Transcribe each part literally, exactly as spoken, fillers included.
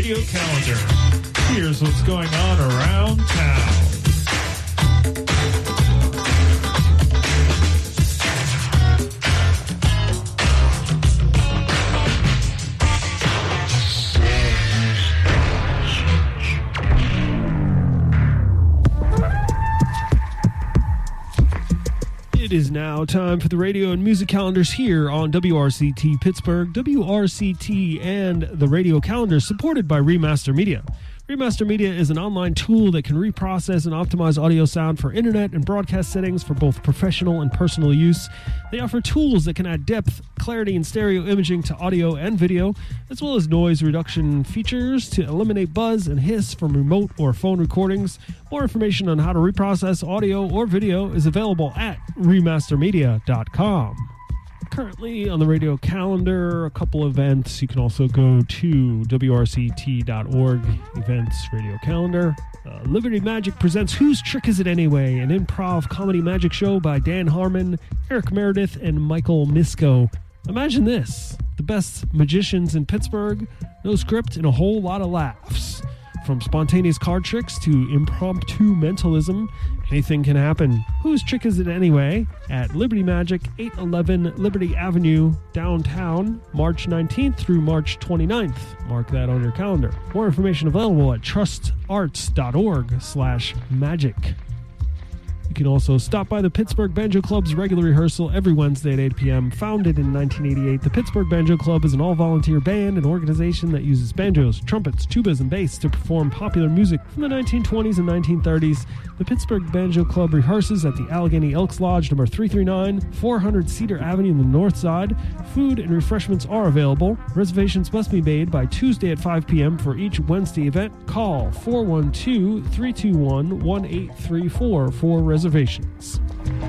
Radio Calendar. Here's what's going on around town. It is now time for the radio and music calendars here on W R C T Pittsburgh. W R C T and the radio calendar supported by Remaster Media. Remaster Media is an online tool that can reprocess and optimize audio sound for internet and broadcast settings for both professional and personal use. They offer tools that can add depth, clarity, and stereo imaging to audio and video, as well as noise reduction features to eliminate buzz and hiss from remote or phone recordings. More information on how to reprocess audio or video is available at remaster media dot com. Currently on the radio calendar, a couple events. You can also go to W R C T dot org, events, radio calendar. Uh, Liberty Magic presents Whose Trick Is It Anyway? An improv comedy magic show by Dan Harmon, Eric Meredith, and Michael Misko. Imagine this, the best magicians in Pittsburgh, no script, and a whole lot of laughs. From spontaneous card tricks to impromptu mentalism, anything can happen. Whose trick is it anyway? At Liberty Magic, eight eleven Liberty Avenue, downtown, March nineteenth through March twenty-ninth. Mark that on your calendar. More information available at trustarts.org slash magic. You can also stop by the Pittsburgh Banjo Club's regular rehearsal every Wednesday at eight p.m. Founded in nineteen eighty-eight, the Pittsburgh Banjo Club is an all-volunteer band and organization that uses banjos, trumpets, tubas, and bass to perform popular music from the nineteen twenties and nineteen thirties. The Pittsburgh Banjo Club rehearses at the Allegheny Elks Lodge, number three thirty-nine, four hundred Cedar Avenue in the north side. Food and refreshments are available. Reservations must be made by Tuesday at five p.m. for each Wednesday event. Call four one two, three two one, one eight three four for reservations.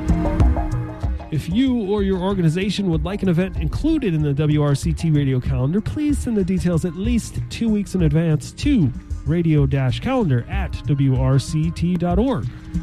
If you or your organization would like an event included in the W R C T radio calendar, please send the details at least two weeks in advance to radio-calendar at W R C T dot org.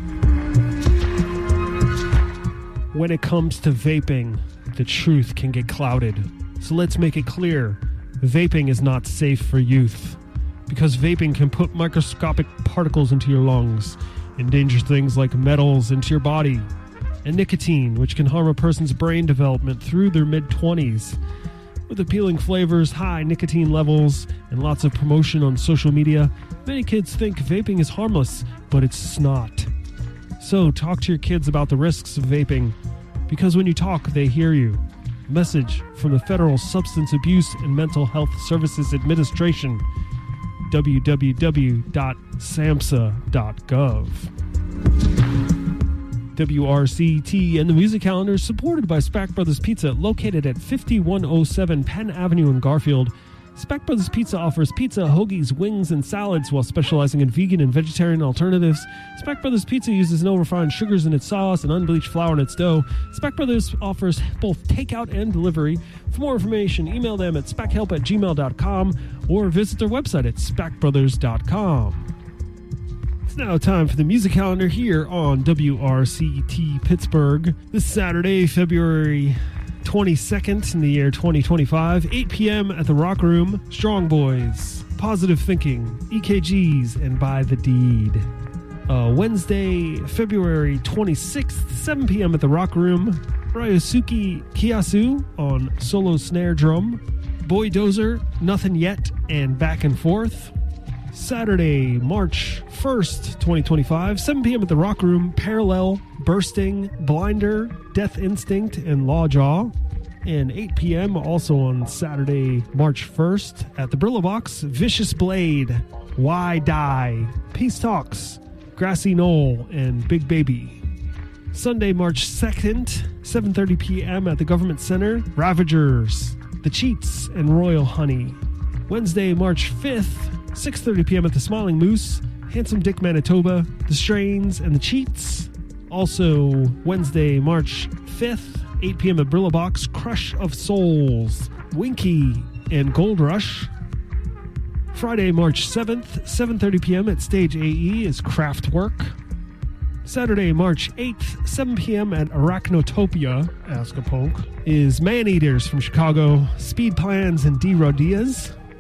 When it comes to vaping, the truth can get clouded. So let's make it clear, vaping is not safe for youth, because vaping can put microscopic particles into your lungs, endanger things like metals into your body, and nicotine, which can harm a person's brain development through their mid-twenties. With appealing flavors, high nicotine levels, and lots of promotion on social media, many kids think vaping is harmless, but it's not. So talk to your kids about the risks of vaping, because when you talk, they hear you. Message from the Federal Substance Abuse and Mental Health Services Administration, w w w dot samhsa dot gov. W R C T and the music calendar is supported by Spack Brothers Pizza, located at fifty-one oh seven Penn Avenue in Garfield. Spack Brothers Pizza offers pizza, hoagies, wings, and salads while specializing in vegan and vegetarian alternatives. Spack Brothers Pizza uses no refined sugars in its sauce and unbleached flour in its dough. Spack Brothers offers both takeout and delivery. For more information, email them at spackhelp at gmail dot com or visit their website at spack brothers dot com. It's now time for the music calendar here on W R C T Pittsburgh. This Saturday, February twenty-second in the year twenty twenty-five, eight p.m. at the Rock Room, Strong Boys, Positive Thinking, E K Gs, and By the Deed. Uh, Wednesday, February twenty-sixth, seven p.m. at the Rock Room, Ryosuke Kiyasu on solo snare drum, Boy Dozer, Nothing Yet, and Back and Forth. Saturday, March first, twenty twenty-five, seven p.m. at the Rock Room, Parallel, Bursting, Blinder, Death Instinct, and Lawjaw. And eight p.m. also on Saturday, March first, at the Brillo Box, Vicious Blade, Why Die, Peace Talks, Grassy Knoll, and Big Baby. Sunday, March second, seven thirty p.m. at the Government Center, Ravagers, The Cheats, and Royal Honey. Wednesday, March fifth, six thirty p.m. at the Smiling Moose, Handsome Dick Manitoba, The Strains, and The Cheats. Also, Wednesday, March fifth, eight p.m. at Brillo Box, Crush of Souls, Winky, and Gold Rush. Friday, March seventh, seven thirty p.m. at Stage A E is Kraftwerk. Saturday, March eighth, seven p.m. at Arachnotopia, Askapunk, is Man Eaters from Chicago, Speed Plans, and D. Rodias.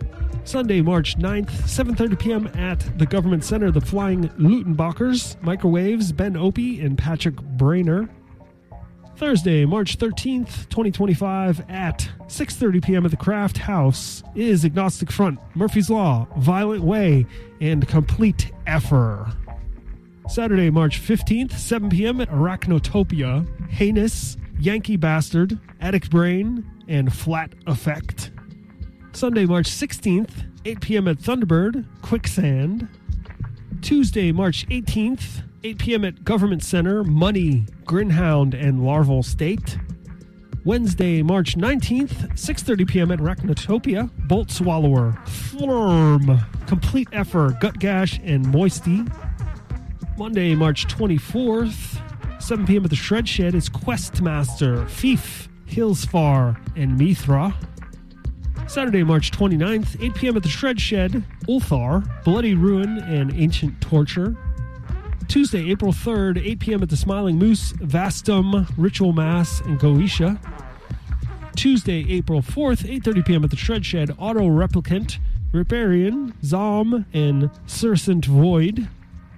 Sunday, March ninth, seven thirty p.m. at the Government Center, the Flying Lutenbachers, Microwaves, Ben Opie, and Patrick Brainer. Thursday, March thirteenth, twenty twenty-five at six thirty p.m. at the Craft House is Agnostic Front, Murphy's Law, Violent Way, and Complete Effer. Saturday, March fifteenth, seven p.m. at Arachnotopia, Heinous, Yankee Bastard, Attic Brain, and Flat Effect. Sunday, March sixteenth, eight p.m. at Thunderbird, Quicksand. Tuesday, March eighteenth, eight p.m. at Government Center, Money, Grinhound, and Larval State. Wednesday, March nineteenth, six thirty p.m. at Arachnotopia, Bolt Swallower, Flurm, Complete Effer, Gut Gash, and Moisty. Monday, March twenty-fourth, seven p.m. at the Shred Shed is Questmaster, Fief, Hillsfar, and Mithra. Saturday, March twenty-ninth, eight p.m. at the Shred Shed, Ulthar, Bloody Ruin, and Ancient Torture. Tuesday, April third, eight p.m. at the Smiling Moose, Vastum, Ritual Mass, and Goetia. Tuesday, April fourth, eight thirty p.m. at the Shred Shed, Auto Replicant, Riparian, Zom, and Circent Void.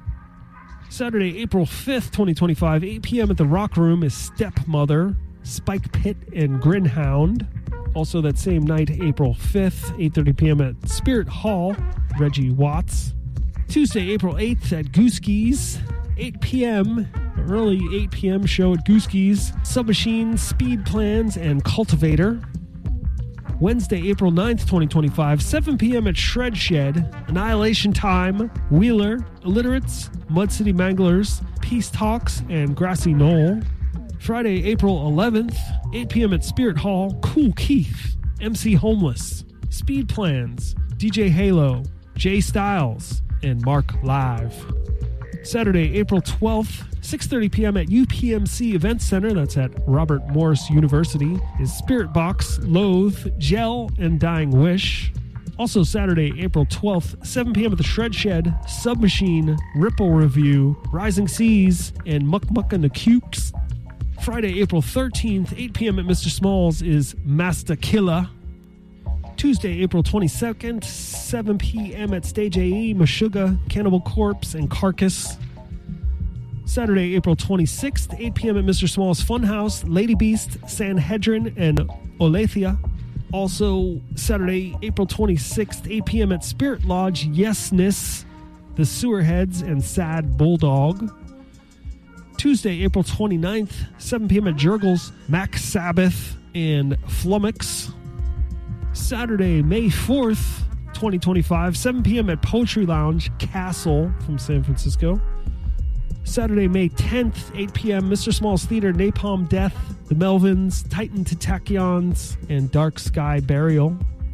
Saturday, April fifth, twenty twenty-five, eight p.m. at the Rock Room is Stepmother, Spike Pit, and Grinhound. Also that same night, April fifth, eight thirty p.m. at Spirit Hall, Reggie Watts. Tuesday, April eighth at Gooski's, eight p.m., early eight p.m. show at Gooski's, Submachine, Speed Plans, and Cultivator. Wednesday, April ninth, twenty twenty-five, seven p.m. at Shred Shed, Annihilation Time, Wheeler, Illiterates, Mud City Manglers, Peace Talks, and Grassy Knoll. Friday, April eleventh, eight p.m. at Spirit Hall, Cool Keith, M C Homeless, Speed Plans, D J Halo, Jay Styles, and Mark Live. Saturday, April twelfth, six thirty p.m. at U P M C Event Center, that's at Robert Morris University, is Spirit Box, Loathe, Gel, and Dying Wish. Also Saturday, April twelfth, seven p.m. at the Shred Shed, Submachine, Ripple Review, Rising Seas, and Muck Muck and the Cukes. Friday, April thirteenth, eight p.m. at Mister Smalls is Master Killa. Tuesday, April twenty-second, seven p.m. at Stage A E, Meshuggah, Cannibal Corpse, and Carcass. Saturday, April twenty-sixth, eight p.m. at Mister Small's Funhouse, Lady Beast, Sanhedrin, and Olethia. Also, Saturday, April twenty-sixth, eight p.m. at Spirit Lodge, Yesness, The Sewerheads, and Sad Bulldog. Tuesday, April twenty-ninth, seven p.m. at Jurgles, Mac Sabbath, and Flummox. Saturday, May fourth, twenty twenty-five, seven p.m. at Poetry Lounge, Castle from San Francisco. Saturday, May tenth, eight p.m., Mister Small's Theater, Napalm Death, The Melvins, Titan to Tachyons, and Dark Sky Burial.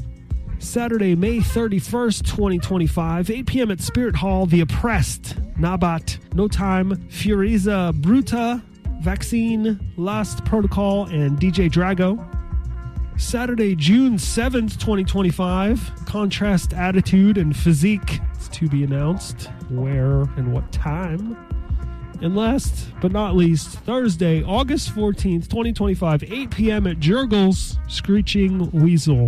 Saturday, May thirty-first, twenty twenty-five, eight p.m. at Spirit Hall, The Oppressed, Nabat, No Time, Furiza Bruta, Vaccine, Last Protocol, and D J Drago. Saturday, June seventh, twenty twenty-five, Contrast Attitude and Physique is to be announced. Where and what time? And last but not least, Thursday, August fourteenth, twenty twenty-five, eight p.m. at Jurgles, Screeching Weasel.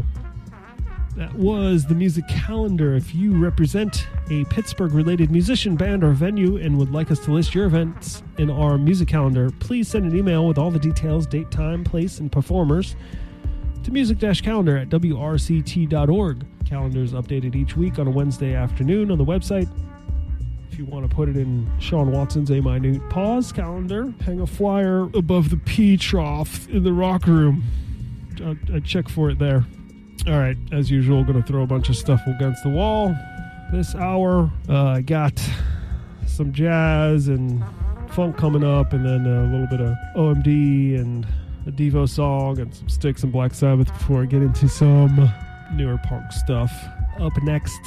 That was the music calendar. If you represent a Pittsburgh-related musician, band, or venue and would like us to list your events in our music calendar, please send an email with all the details, date, time, place, and performers to music-calendar at W R C T dot org. Calendar is updated each week on a Wednesday afternoon on the website. If you want to put it in Sean Watson's A Minute Pause calendar, hang a flyer above the pee trough in the rock room. I'd, I'd check for it there. All right, as usual, going to throw a bunch of stuff against the wall. This hour, uh, I got some jazz and funk coming up, and then a little bit of O M D and a Devo song and some Styx and Black Sabbath before I get into some newer punk stuff. Up next,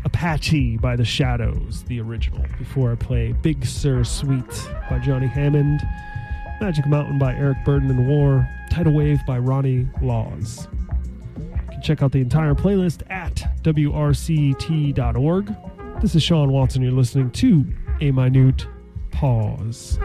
Apache by The Shadows, the original, before I play Big Sur Suite by Johnny Hammond, Magic Mountain by Eric Burden and War, Tidal Wave by Ronnie Laws. You can check out the entire playlist at W R C T dot org. This is Sean Watson. You're listening to A Minute Pause.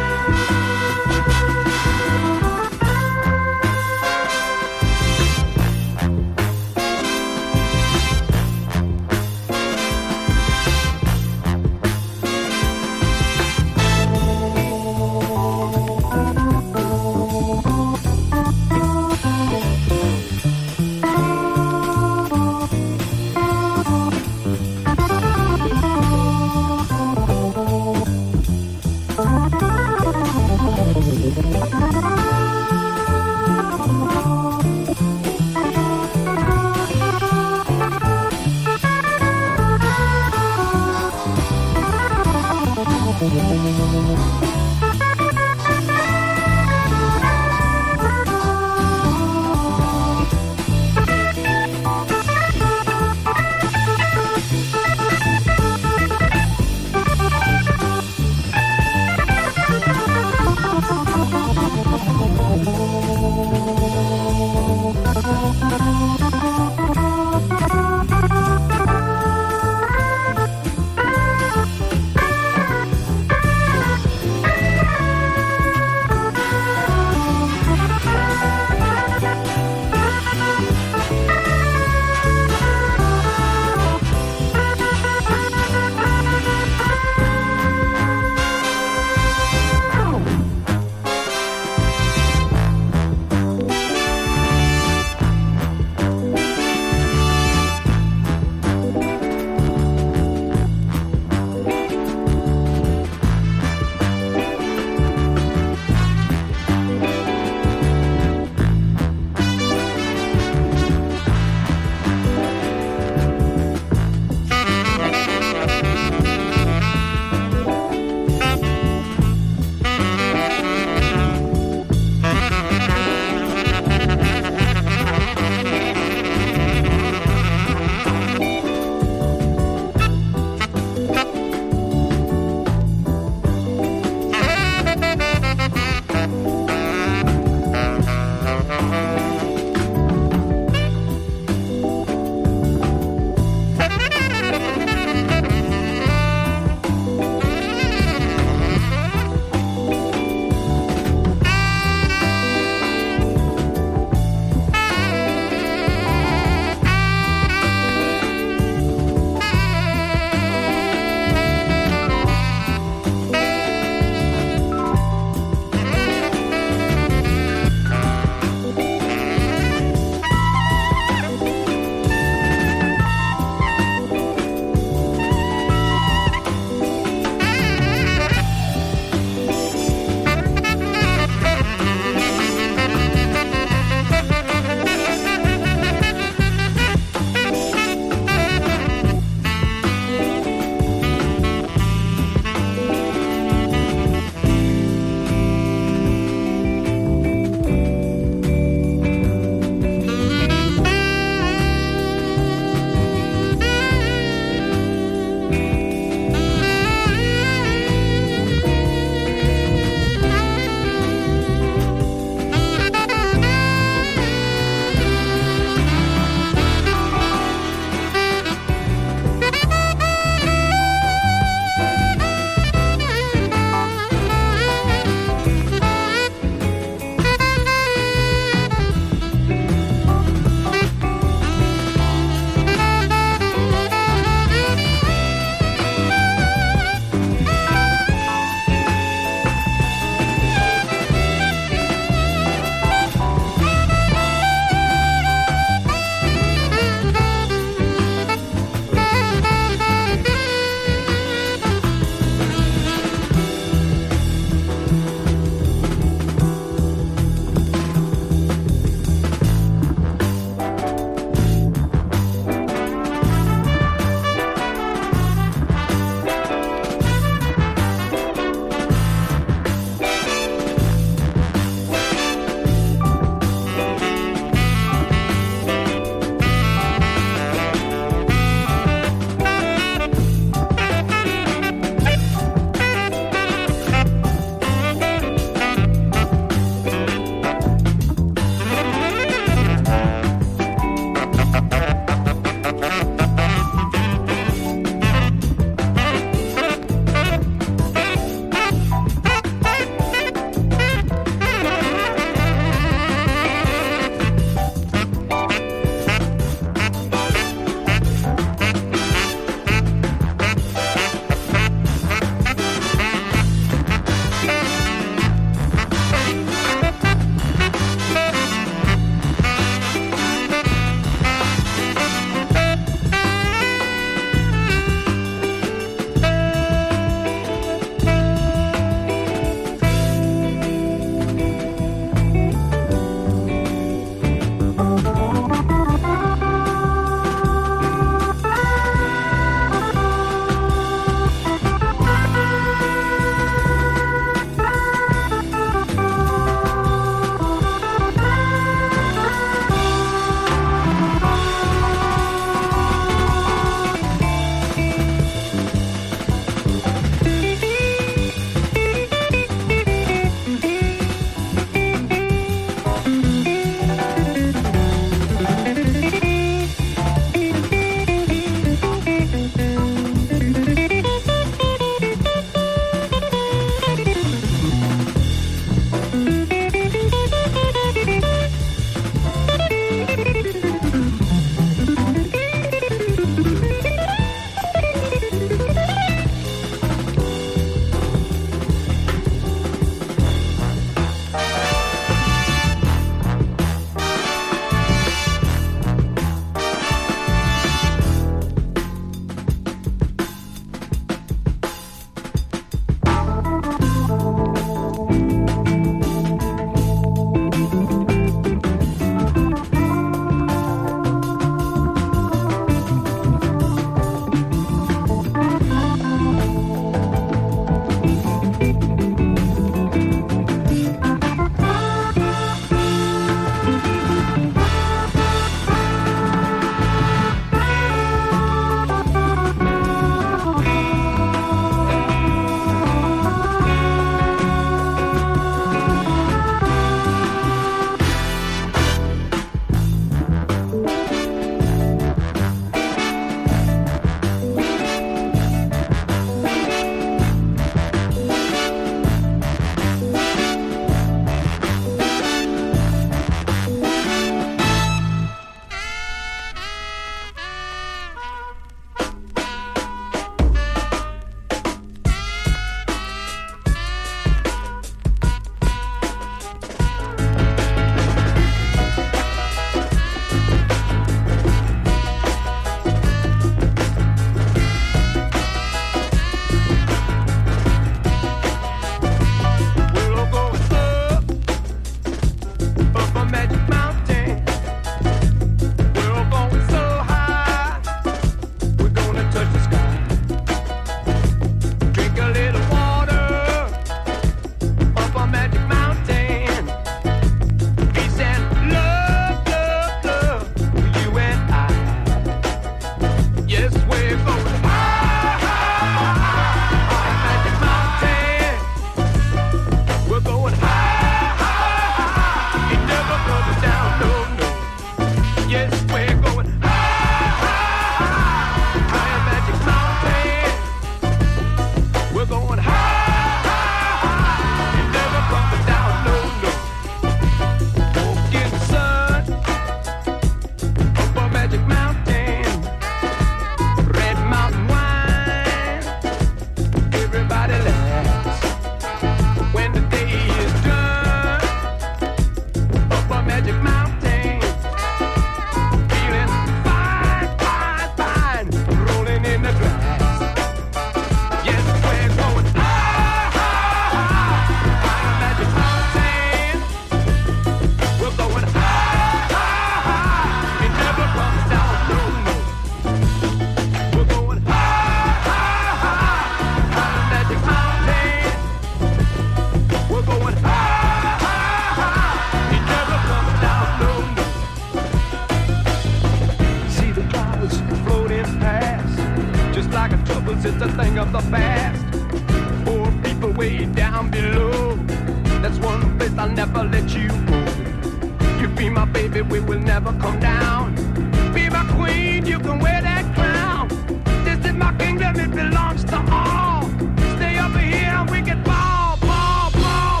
was just a thing of the past. Poor people way down below. That's one place I'll never let you go. You be my baby, we will never come down. Be my queen, you can wear that crown. This is my kingdom, it belongs to all. Stay over here and we can ball, ball, ball,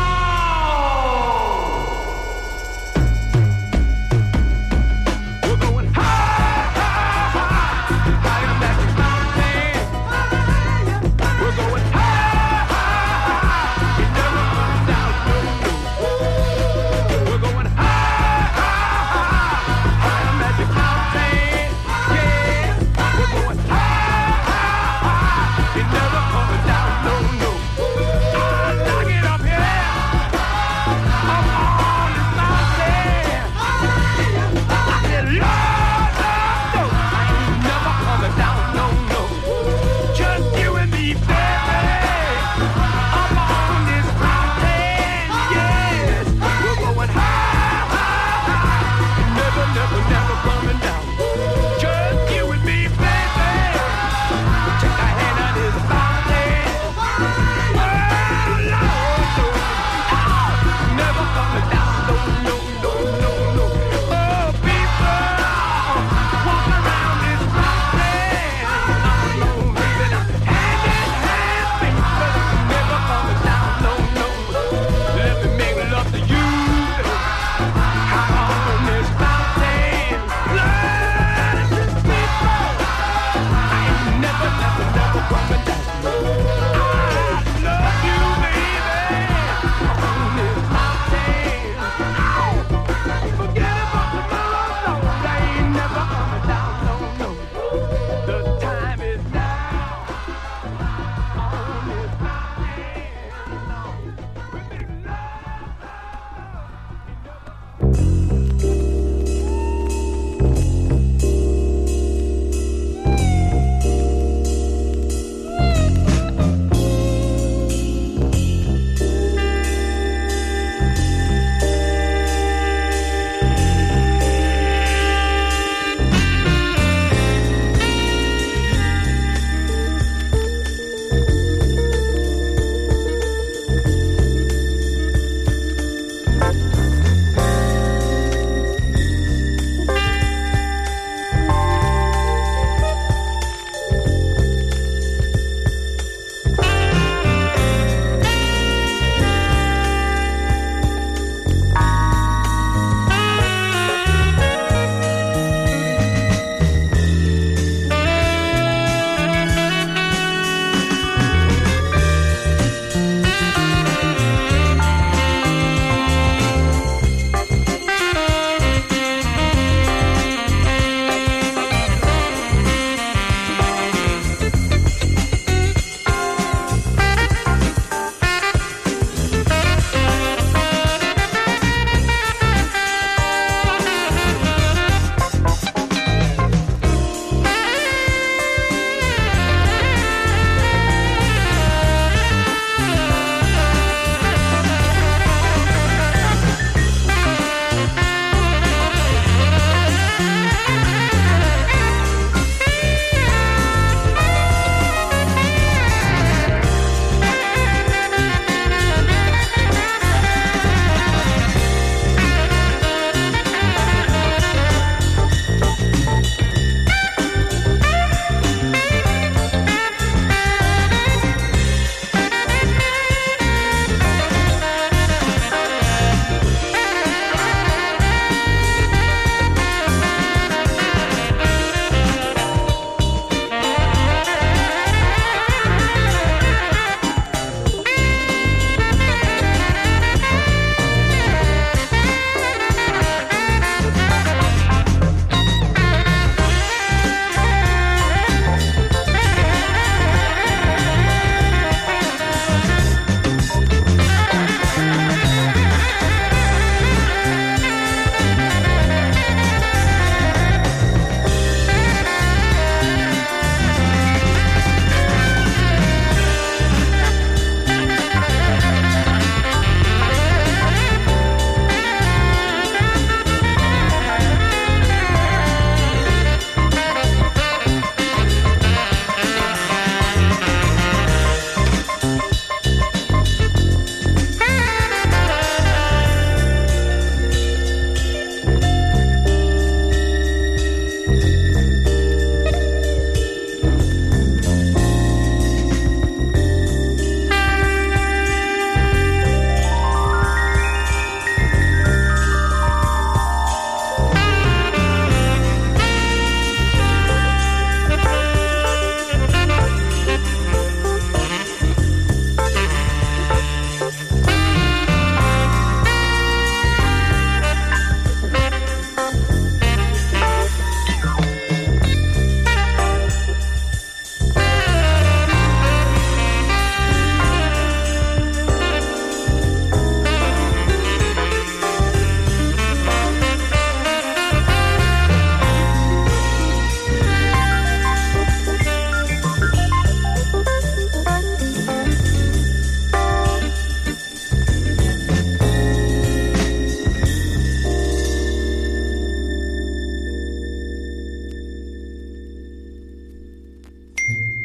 ball. We're going high, high, high, high on that mountain. We're going high, high, high, it never comes out, no, no. We're going high, high, high, high on that mountain. Yeah, we're going high, high, high.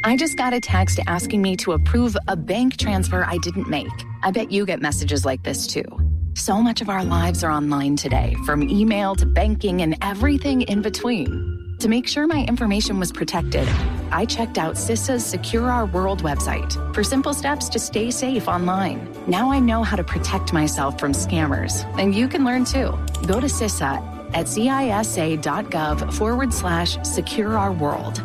I just got a text asking me to approve a bank transfer I didn't make. I bet you get messages like this too. So much of our lives are online today, from email to banking and everything in between. To make sure my information was protected, I checked out CISA's Secure Our World website for simple steps to stay safe online. Now I know how to protect myself from scammers, and you can learn too. Go to CISA at cisa.gov forward slash secure our world.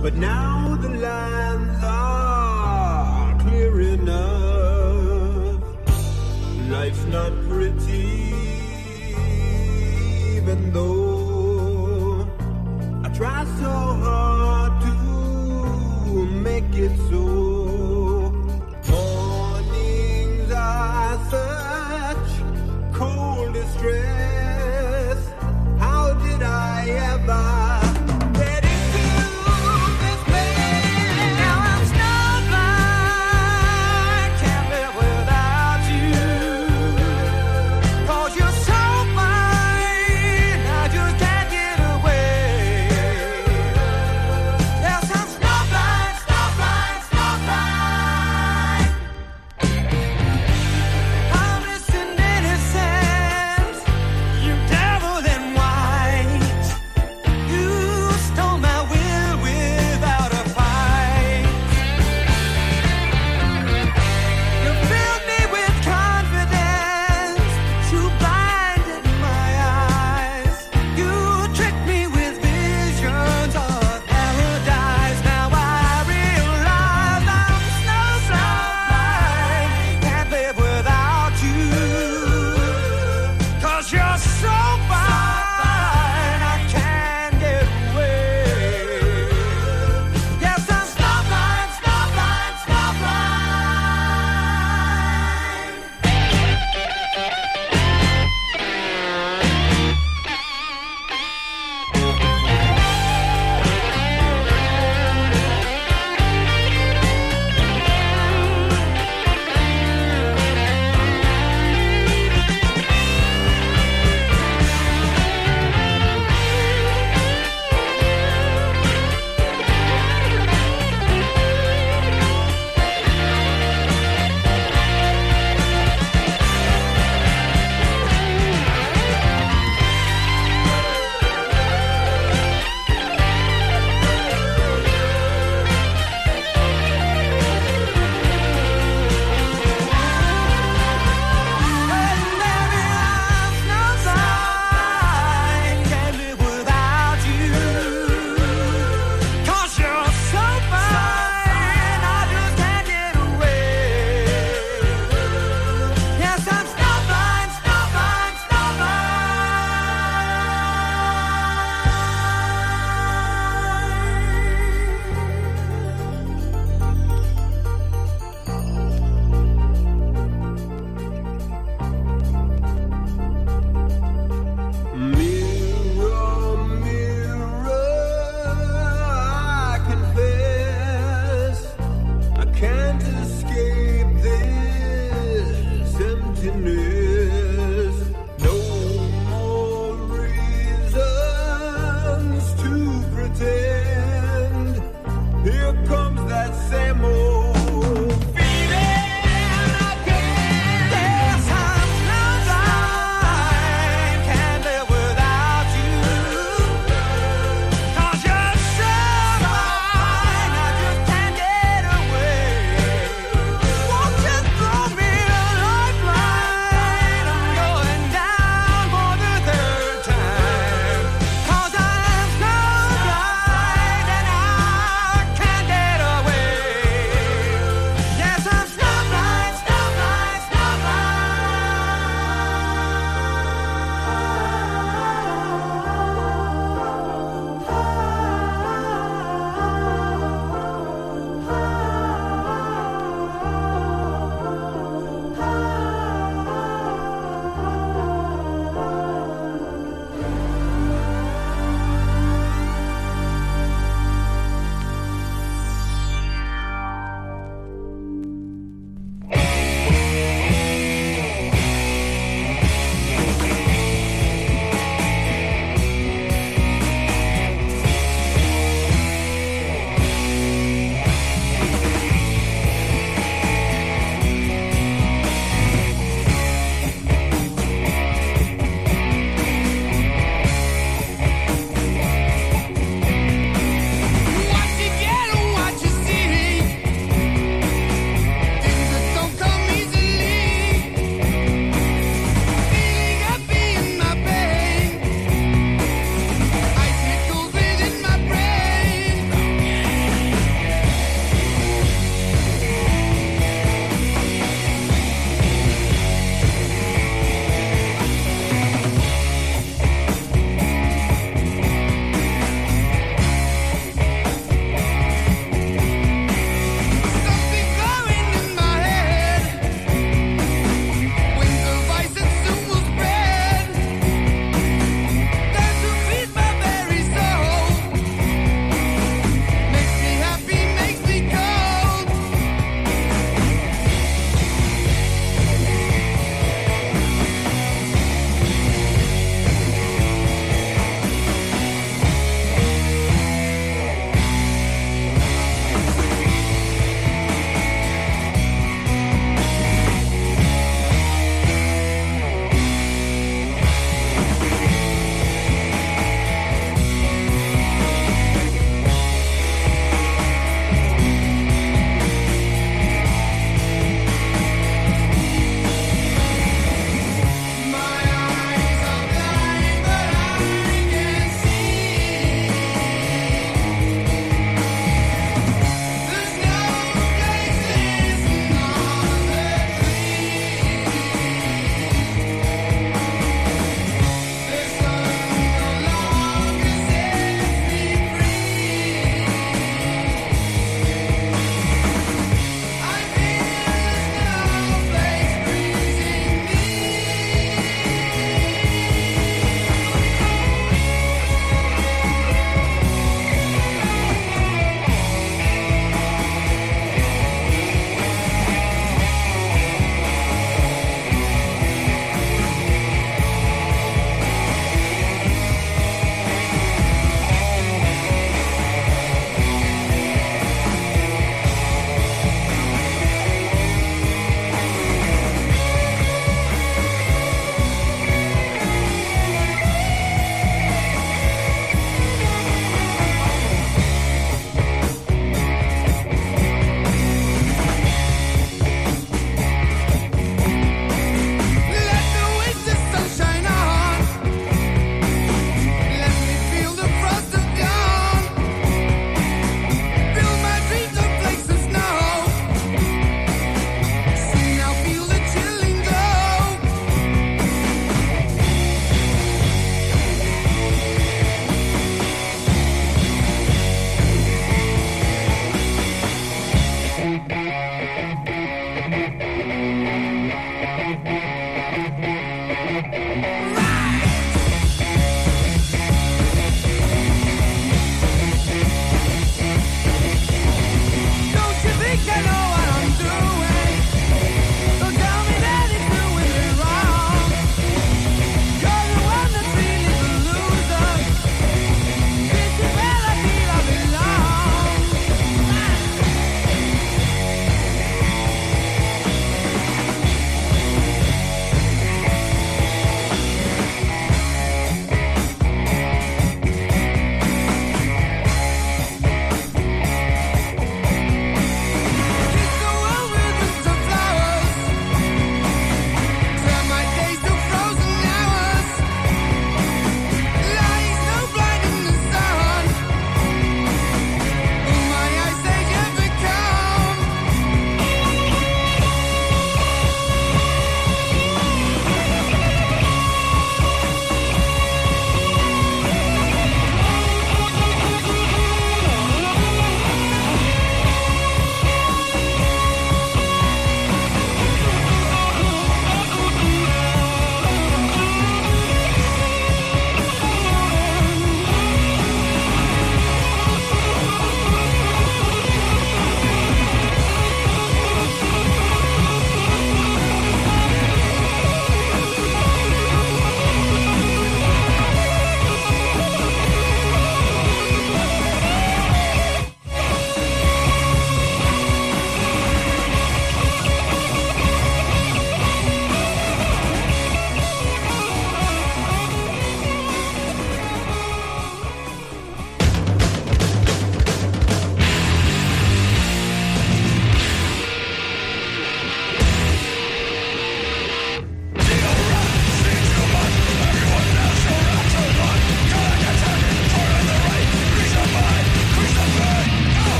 but now the lands are clear enough. Life's not pretty, even though I try so hard to make it so. Mornings are such cold distress. How did I ever get into this place? Now I'm snowblind, can't live without you. 'Cause you're so fine, I just can't get away. Yes, I'm snowblind, snowblind, snowblind.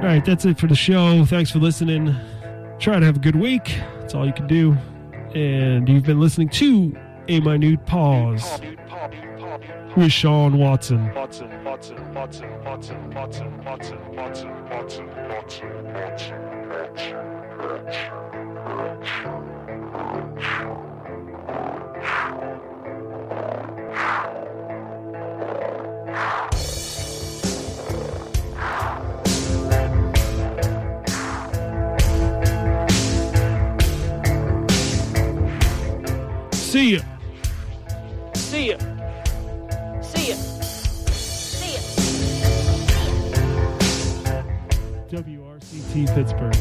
right, that's it for the show. Thanks for listening. Try to have a good week. That's all you can do. And you've been listening to A Minute Pause with Sean Watson. Watson, Watson, Watson, Watson, Watson, Watson, Watson, Watson, Watson, See ya. See ya. See ya. See ya. W R C T Pittsburgh.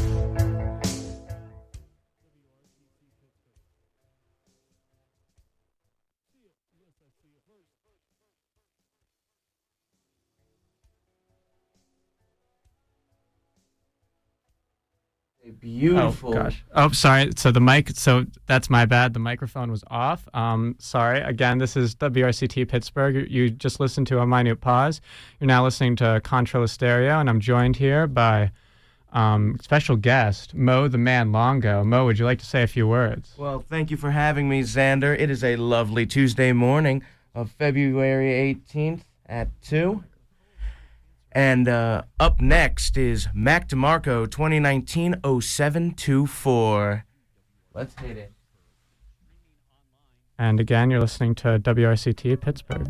Beautiful. Oh, gosh. Oh, sorry. So the mic, so that's my bad. The microphone was off. Um, sorry. Again, this is W R C T Pittsburgh. You, you just listened to A Minute Pause. You're now listening to Contra Stereo, and I'm joined here by um, special guest, Mo the Man Longo. Mo, would you like to say a few words? Well, thank you for having me, Xander. It is a lovely Tuesday morning of February eighteenth at two. And uh, up next is Mac DeMarco, twenty nineteen oh seven twenty-four. Let's hit it. And again, you're listening to W R C T Pittsburgh.